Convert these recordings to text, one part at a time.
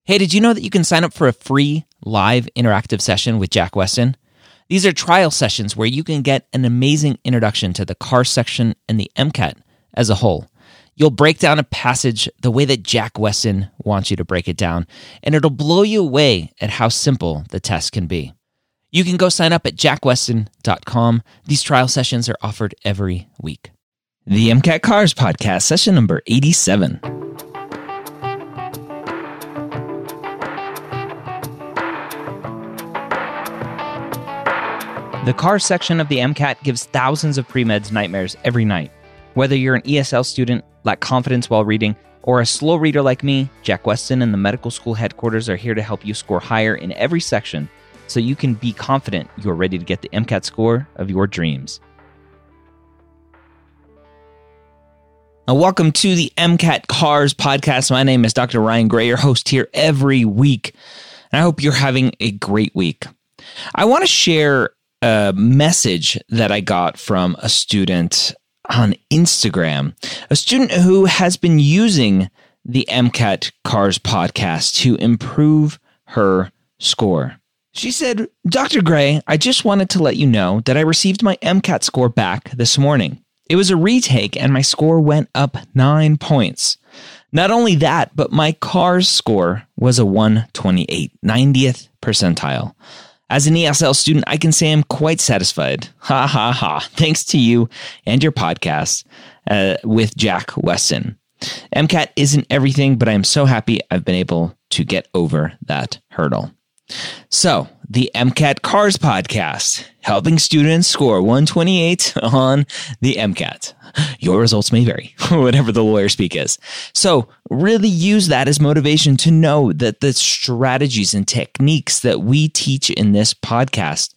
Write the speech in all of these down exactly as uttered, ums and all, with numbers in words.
Hey, did you know that you can sign up for a free live interactive session with Jack Weston? These are trial sessions where you can get an amazing introduction to the CARS section and the MCAT as a whole. You'll break down a passage the way that Jack Weston wants you to break it down, and it'll blow you away at how simple the test can be. You can go sign up at jack weston dot com. These trial sessions are offered every week. The MCAT CARS Podcast, session number eighty-seven. The CARS section of the MCAT gives thousands of pre-meds nightmares every night. Whether you're an E S L student, lack confidence while reading, or a slow reader like me, Jack Weston and the medical school headquarters are here to help you score higher in every section so you can be confident you're ready to get the MCAT score of your dreams. Now, welcome to the MCAT CARS Podcast. My name is Doctor Ryan Gray, your host here every week, and I hope you're having a great week. I want to share a message that I got from a student on Instagram, a student who has been using the MCAT CARS podcast to improve her score. She said, Doctor Gray, I just wanted to let you know that I received my MCAT score back this morning. It was a retake and my score went up nine points. Not only that, but my CARS score was a one twenty-eight, ninetieth percentile. As an E S L student, I can say I'm quite satisfied. Ha ha ha. Thanks to you and your podcast uh, with Jack Weston. MCAT isn't everything, but I'm so happy I've been able to get over that hurdle. So, the MCAT CARS Podcast, helping students score one twenty-eight on the MCAT. Your results may vary, whatever the lawyer speak is. So really use that as motivation to know that the strategies and techniques that we teach in this podcast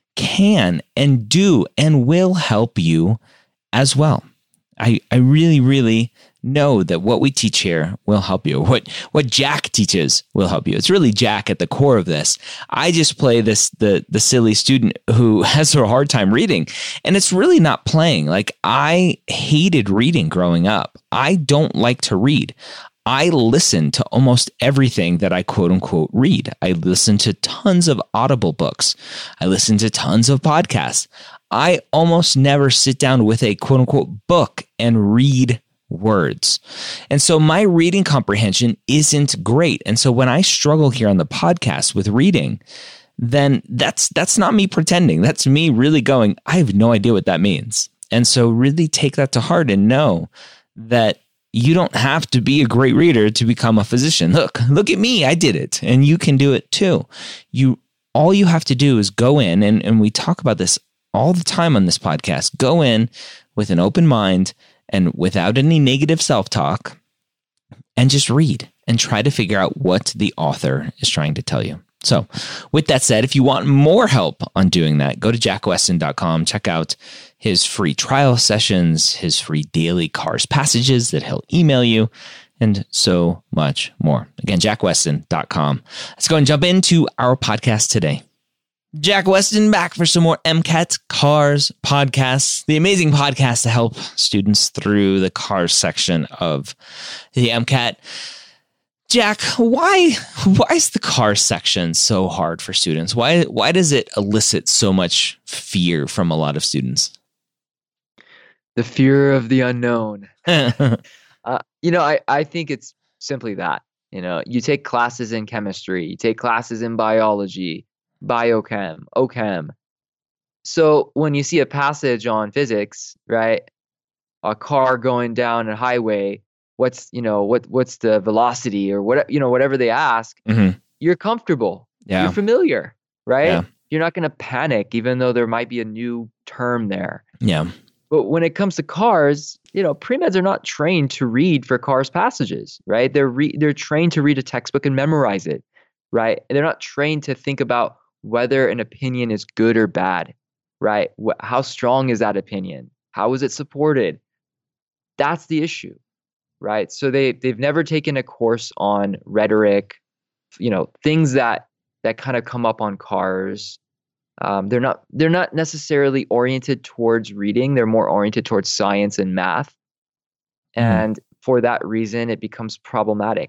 can and do and will help you as well. I, I really, really know that what we teach here will help you. What what Jack teaches will help you. It's really Jack at the core of this. I just play this the the silly student who has a hard time reading, and it's really not playing. Like, I hated reading growing up. I don't like to read. I listen to almost everything that I quote unquote read. I listen to tons of Audible books. I listen to tons of podcasts. I almost never sit down with a quote unquote book and read words. And so my reading comprehension isn't great. And so when I struggle here on the podcast with reading, then that's that's not me pretending. That's me really going, I have no idea what that means. And so really take that to heart and know that you don't have to be a great reader to become a physician. Look, look at me. I did it. And you can do it too. You all you have to do is go in, and, and we talk about this all the time on this podcast. Go in with an open mind and without any negative self-talk, and just read and try to figure out what the author is trying to tell you. So with that said, if you want more help on doing that, go to jack weston dot com. Check out his free trial sessions, his free daily CARS passages that he'll email you, and so much more. Again, jack weston dot com. Let's go and jump into our podcast today. Jack Weston back for some more MCAT CARS podcasts, the amazing podcast to help students through the CARS section of the MCAT. Jack, why why is the CARS section so hard for students? Why why does it elicit so much fear from a lot of students? The fear of the unknown. uh, you know, I, I think it's simply that. You know, you take classes in chemistry, you take classes in biology, biochem, ochem. So when you see a passage on physics, right, a car going down a highway, what's, you know, what what's the velocity or what, you know, whatever they ask, mm-hmm. You're comfortable. Yeah. You're familiar, right? Yeah. You're not going to panic, even though there might be a new term there. Yeah. But when it comes to CARS, you know, pre-meds are not trained to read for CARS passages, right? They're re- they're trained to read a textbook and memorize it, right? And they're not trained to think about whether an opinion is good or bad, right? Wh- how strong is that opinion? How is it supported? That's the issue, right? So they they've never taken a course on rhetoric, you know, things that that kind of come up on CARS. Um, they're not they're not necessarily oriented towards reading. They're more oriented towards science and math. And mm. for that reason, it becomes problematic.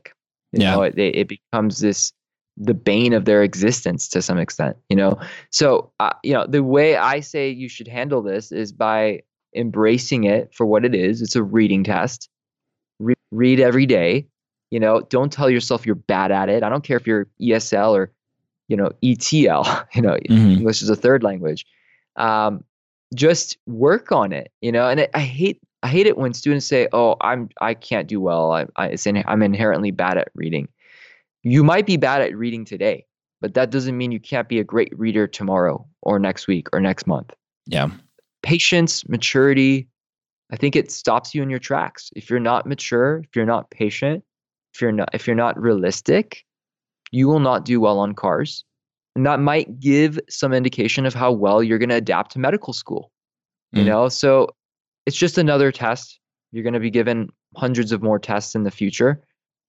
You Yeah. know, it, it becomes this, the bane of their existence to some extent, you know? So, uh, you know, the way I say you should handle this is by embracing it for what it is. It's a reading test. Re- read every day. You know, don't tell yourself you're bad at it. I don't care if you're E S L or, you know, E T L, you know, Mhm. English is a third language. Um, just work on it, you know, and it, I hate, I hate it when students say, oh, I'm, I can't do well. I, I, it's in, I'm inherently bad at reading. You might be bad at reading today, but that doesn't mean you can't be a great reader tomorrow or next week or next month. Yeah. Patience, maturity, I think it stops you in your tracks. If you're not mature, if you're not patient, if you're not if you're not realistic, you will not do well on cars. And that might give some indication of how well you're going to adapt to medical school. You Mm. know, so it's just another test. You're going to be given hundreds of more tests in the future.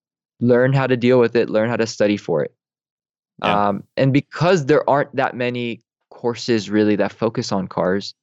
Learn how to deal with it, learn how to study for it. Yeah. Um, and because there aren't that many courses really that focus on cars,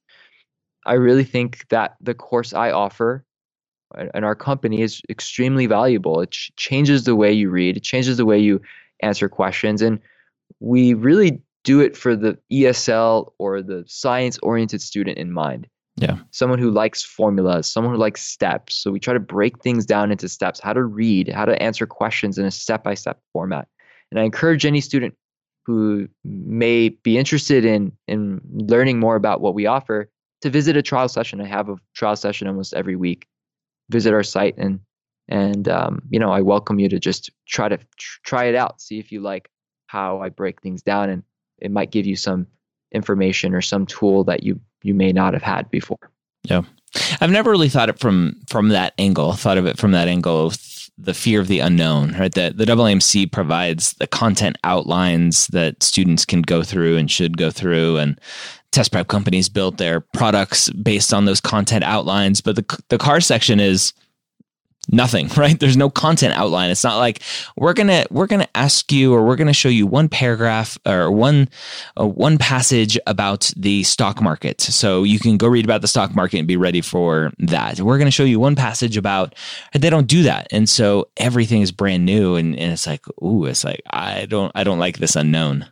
I really think that the course I offer and our company is extremely valuable. It ch- changes the way you read, it changes the way you answer questions. And we really do it for the E S L or the science-oriented student in mind. Yeah. Someone who likes formulas, someone who likes steps. So we try to break things down into steps, how to read, how to answer questions in a step-by-step format. And I encourage any student who may be interested in, in learning more about what we offer to visit a trial session. I have a trial session almost every week. Visit our site and, and um, you know, I welcome you to just try to tr- try it out, see if you like how I break things down, and it might give you some information or some tool that you you may not have had before. Yeah. I've never really thought it from from that angle, thought of it from that angle of the fear of the unknown, right? That the A A M C provides the content outlines that students can go through and should go through, and test prep companies built their products based on those content outlines. But the the car section is nothing, right? There's no content outline. It's not like we're gonna we're gonna ask you, or we're gonna show you one paragraph or one uh, one passage about the stock market, so you can go read about the stock market and be ready for that. We're gonna show you one passage about. They don't do that, and so everything is brand new, and, and it's like, ooh, it's like I don't I don't like this unknown.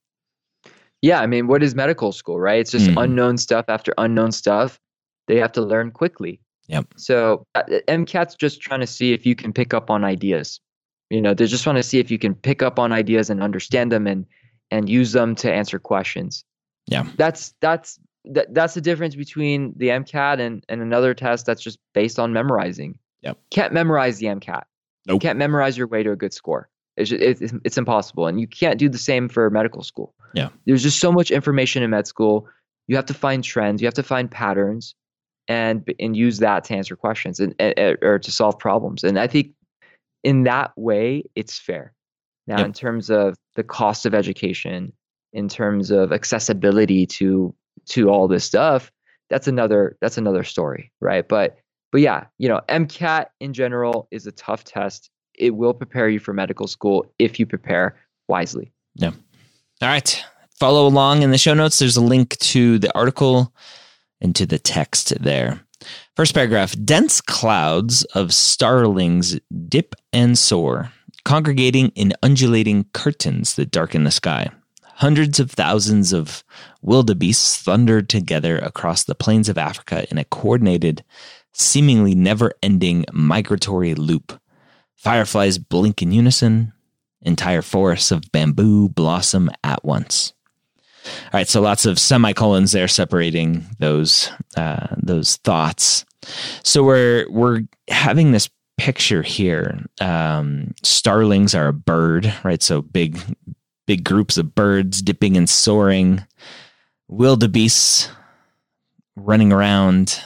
Yeah, I mean, what is medical school, right? It's just Mm. unknown stuff after unknown stuff. They have to learn quickly. Yep. So uh, MCAT's just trying to see if you can pick up on ideas. You know, they just want to see if you can pick up on ideas and understand them and and use them to answer questions. Yeah. That's that's that, that's the difference between the MCAT and, and another test that's just based on memorizing. Yep. Can't memorize the MCAT. Nope. You can't memorize your way to a good score. It's, just, it's it's impossible, and you can't do the same for medical school. Yeah. There's just so much information in med school. You have to find trends. You have to find patterns, and and use that to answer questions and, and or to solve problems. And I think in that way, it's fair. Now, Yep. in terms of the cost of education, in terms of accessibility to to all this stuff, that's another that's another story, right? But but yeah, you know, MCAT in general is a tough test. It will prepare you for medical school if you prepare wisely. Yeah. All right. Follow along in the show notes. There's a link to the article and to the text there. First paragraph: dense clouds of starlings dip and soar, congregating in undulating curtains that darken the sky. Hundreds of thousands of wildebeests thunder together across the plains of Africa in a coordinated, seemingly never-ending migratory loop. Fireflies blink in unison. Entire forests of bamboo blossom at once. All right, so lots of semicolons there separating those uh, those thoughts. So we're we're having this picture here. Um, starlings are a bird, right? So big big groups of birds dipping and soaring. Wildebeests running around,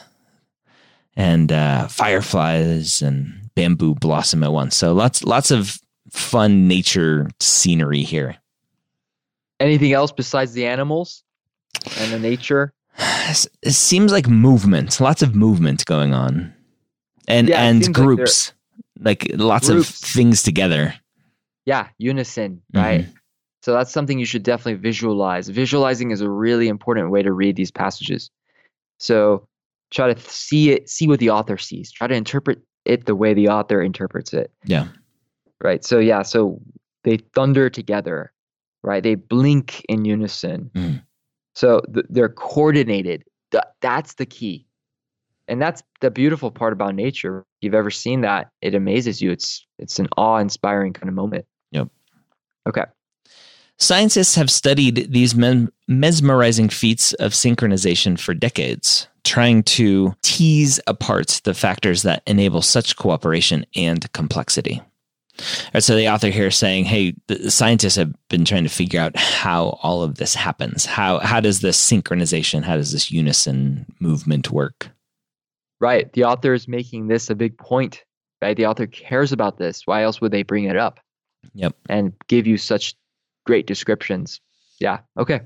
and uh, fireflies and bamboo blossom at once. So lots lots of fun nature scenery here. Anything else besides the animals and the nature? It seems like movement, lots of movement going on, and Yeah, it and seems like groups, like, lots Groups. of things together. Yeah, unison, right? Mhm. So that's something you should definitely visualize. Visualizing is a really important way to read these passages. So try to see it, see what the author sees. Try to interpret it the way the author interprets it. Yeah. right? So yeah, so they thunder together, right? They blink in unison. Mm. So th- they're coordinated. Th- that's the key. And that's the beautiful part about nature. If you've ever seen that, it amazes you. It's it's an awe-inspiring kind of moment. Yep. Okay. Scientists have studied these mem- mesmerizing feats of synchronization for decades, trying to tease apart the factors that enable such cooperation and complexity. All right, so the author here is saying, hey, the scientists have been trying to figure out how all of this happens. How how does this synchronization, how does this unison movement work? Right. The author is making this a big point, right? The author cares about this. Why else would they bring it up? Yep. And give you such great descriptions. Yeah. Okay.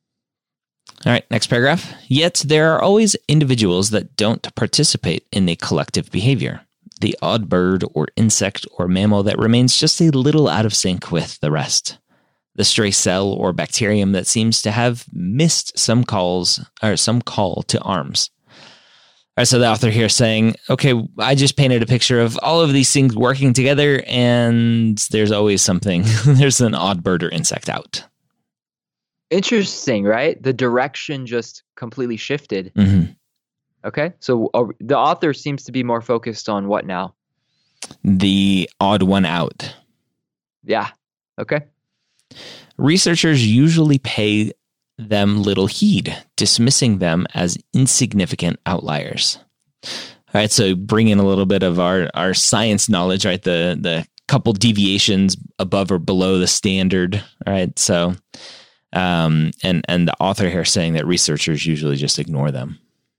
All right, next paragraph. Yet there are always individuals that don't participate in the collective behavior. The odd bird or insect or mammal that remains just a little out of sync with the rest. The stray cell or bacterium that seems to have missed some calls or some call to arms. All right, so the author here is saying, okay, I just painted a picture of all of these things working together, and there's always something. There's an odd bird or insect out. Interesting, right? The direction just completely shifted. Mm-hmm. Okay. So uh, the author seems to be more focused on what now? The odd one out. Yeah. Okay. Researchers usually pay them little heed, dismissing them as insignificant outliers. All right, so bring in a little bit of our, our science knowledge, right? The the couple deviations above or below the standard, all right? So, um, and and the author here saying that researchers usually just ignore them.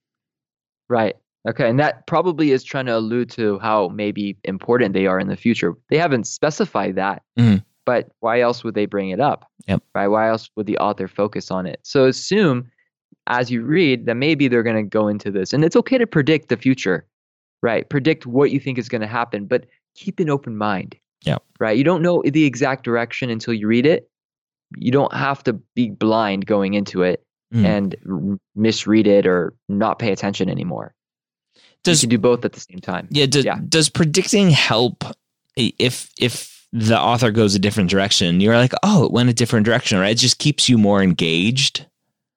Right. Okay, and that probably is trying to allude to how maybe important they are in the future. They haven't specified that. Mm-hmm. But why else would they bring it up? Yep. Right? Why else would the author focus on it? So assume as you read that maybe they're going to go into this. And it's okay to predict the future, right? Predict what you think is going to happen, but keep an open mind. Yep. Right? You don't know the exact direction until you read it. You don't have to be blind going into it mm. and r- misread it or not pay attention anymore. Does, you can do both at the same time. Yeah, do, yeah. Does predicting help if if the author goes a different direction? You're like, oh, it went a different direction, right? It just keeps you more engaged.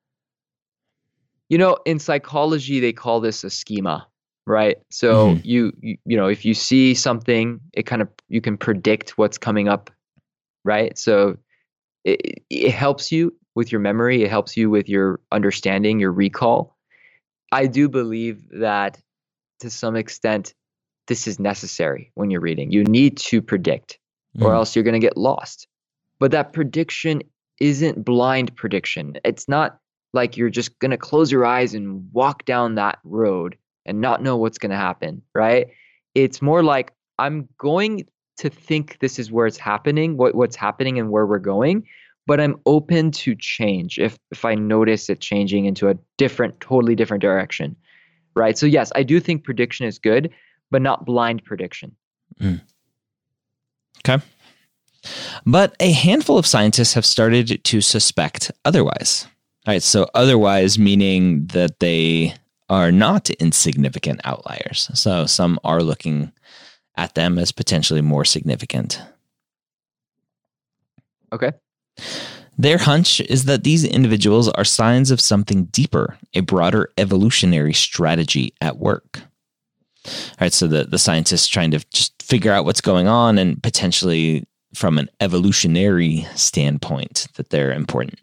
You know, in psychology, they call this a schema, right? So mm-hmm. you, you, you know, if you see something, it kind of, you can predict what's coming up, right? So it, it helps you with your memory. It helps you with your understanding, your recall. I do believe that to some extent, this is necessary when you're reading. You need to predict. Or else you're going to get lost. But that prediction isn't blind prediction. It's not like you're just going to close your eyes and walk down that road and not know what's going to happen, right? It's more like I'm going to think this is where it's happening, what, what's happening and where we're going, but I'm open to change if, if I notice it changing into a different, totally different direction, right? So yes, I do think prediction is good, but not blind prediction. Mm. Okay. But a handful of scientists have started to suspect otherwise. All right. So otherwise meaning that they are not insignificant outliers. So some are looking at them as potentially more significant. Okay. Their hunch is that these individuals are signs of something deeper, a broader evolutionary strategy at work. All right, so the, the scientists trying to just figure out what's going on and potentially from an evolutionary standpoint that they're important.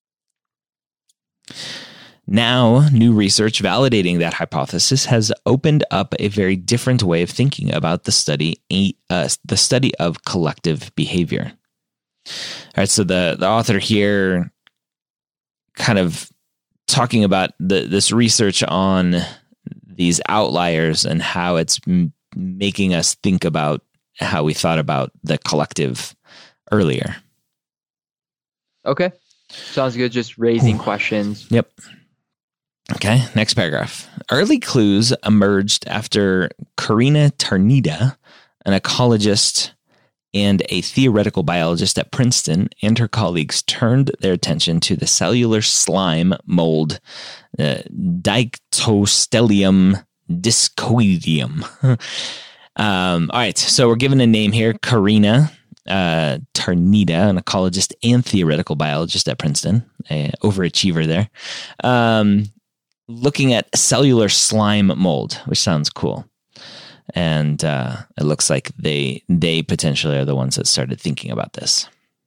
Now, new research validating that hypothesis has opened up a very different way of thinking about the study, uh, the study of collective behavior. All right, so the, the author here kind of talking about the, this research on these outliers and how it's m- making us think about how we thought about the collective earlier. Okay. Sounds good. Just raising questions. Yep. Okay. Next paragraph. Early clues emerged after Karina Tarnida, an ecologist and a theoretical biologist at Princeton, and her colleagues turned their attention to the cellular slime mold uh, Dictyostelium discoideum Um, all right, so we're given a name here, Karina uh, Tarnita, an ecologist and theoretical biologist at Princeton, an overachiever there, um, looking at cellular slime mold, which sounds cool. And uh, it looks like they they potentially are the ones that started thinking about this.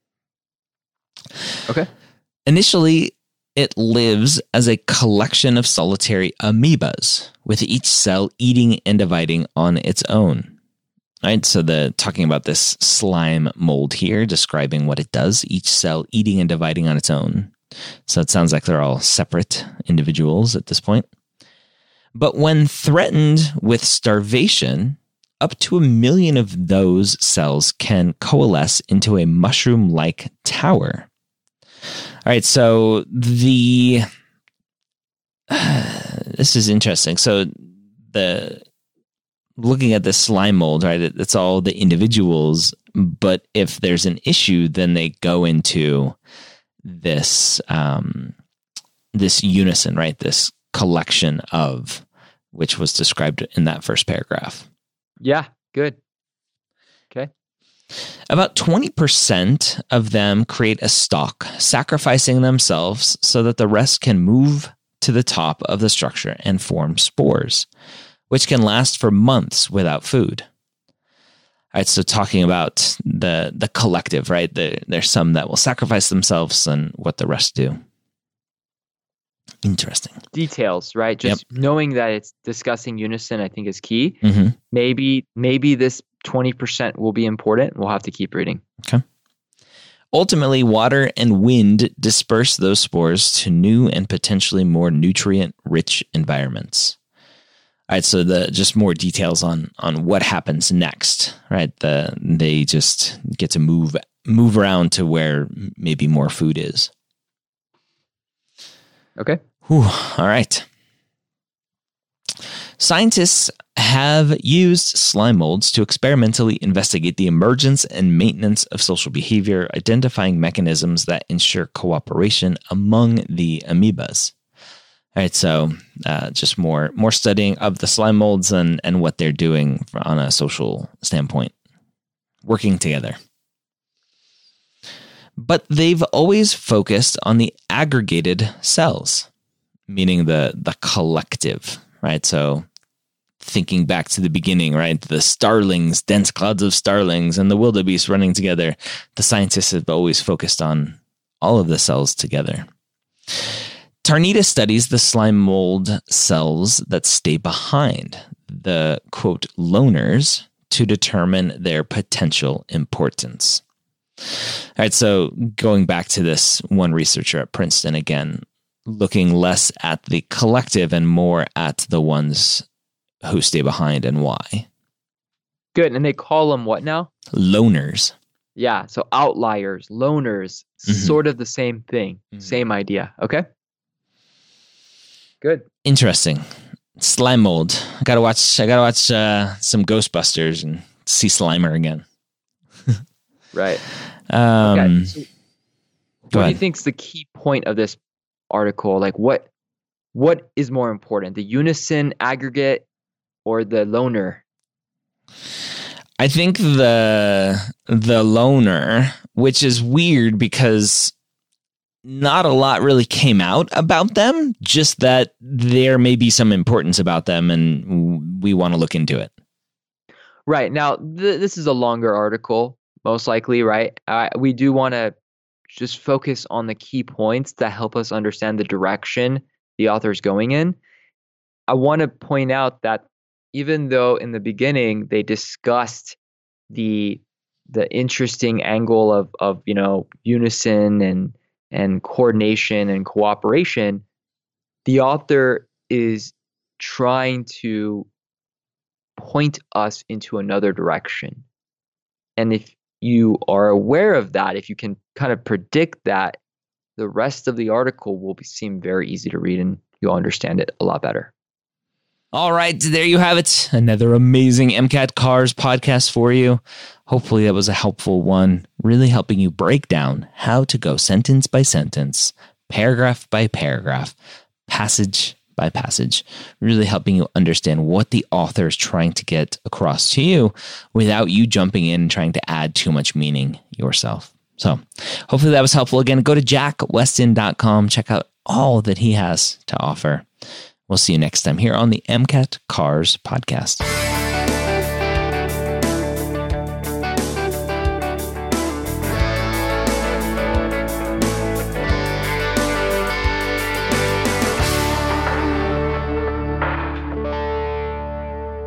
Okay. Initially, it lives as a collection of solitary amoebas, with each cell eating and dividing on its own. Right, so the talking about this slime mold here, describing what it does, each cell eating and dividing on its own. So it sounds like they're all separate individuals at this point. But when threatened with starvation, up to a million of those cells can coalesce into a mushroom-like tower. All right, so the uh, this is interesting. So the looking at this slime mold, right? It, it's all the individuals, but if there's an issue, then they go into this um, this unison, right? This collection of, which was described in that first paragraph. Yeah, good. Okay. About twenty percent of them create a stalk, sacrificing themselves so that the rest can move to the top of the structure and form spores, which can last for months without food. All right, so talking about the the collective, right? The, there's some that will sacrifice themselves and what the rest do. Interesting. Details, right? Just yep. knowing that it's discussing unison, I think, is key. Mm-hmm. Maybe maybe this twenty percent will be important. We'll have to keep reading. Okay. Ultimately, water and wind disperse those spores to new and potentially more nutrient-rich environments. All right, so the just more details on on what happens next, right? The they just get to move move around to where maybe more food is. Okay. Whew, all right. Scientists have used slime molds to experimentally investigate the emergence and maintenance of social behavior, identifying mechanisms that ensure cooperation among the amoebas. All right, so uh, just more more studying of the slime molds and, and what they're doing on a social standpoint, working together. But they've always focused on the aggregated cells, meaning the the collective, right? So thinking back to the beginning, right? The starlings, dense clouds of starlings, and the wildebeest running together. The scientists have always focused on all of the cells together. Tarnita studies the slime mold cells that stay behind, the, quote, loners, to determine their potential importance. All right, so going back to this one researcher at Princeton again, looking less at the collective and more at the ones who stay behind and why. Good, and they call them what now? Loners. Yeah, so outliers, loners, mm-hmm. sort of the same thing, mm-hmm. same idea, okay? Good. Interesting. Slime mold. I gotta watch. I gotta watch uh, some Ghostbusters and see Slimer again. Right. Um, okay. So what do you think is the key point of this article? Like, what what is more important, the unison aggregate or the loner? I think the the loner, which is weird because not a lot really came out about them, just that there may be some importance about them and we want to look into it. Right. Now, th- this is a longer article, most likely, right? Uh, we do want to just focus on the key points that help us understand the direction the author is going in. I want to point out that even though in the beginning they discussed the the interesting angle of of you know unison and and coordination and cooperation, the author is trying to point us into another direction. And if you are aware of that, if you can kind of predict that, the rest of the article will be, seem very easy to read and you'll understand it a lot better. All right, there you have it. Another amazing MCAT Cars podcast for you. Hopefully that was a helpful one, really helping you break down how to go sentence by sentence, paragraph by paragraph, passage by passage, really helping you understand what the author is trying to get across to you without you jumping in and trying to add too much meaning yourself. So hopefully that was helpful. Again, go to jack weston dot com. Check out all that he has to offer. We'll see you next time here on the MCAT Cars Podcast.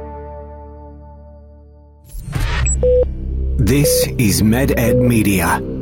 This is MedEd Media.